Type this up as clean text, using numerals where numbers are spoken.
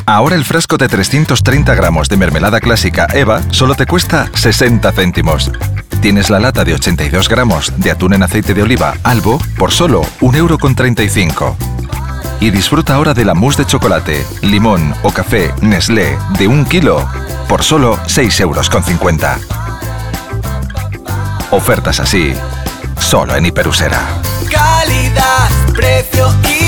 Ahora el frasco de 330 gramos de mermelada clásica Eva solo te cuesta 60 céntimos. Tienes la lata de 82 gramos de atún en aceite de oliva Albo por solo 1,35 €. Y disfruta ahora de la mousse de chocolate, limón o café Nestlé de 1 kilo por solo 6,50 €. Ofertas así, solo en Hiperusera. Calidad, precio y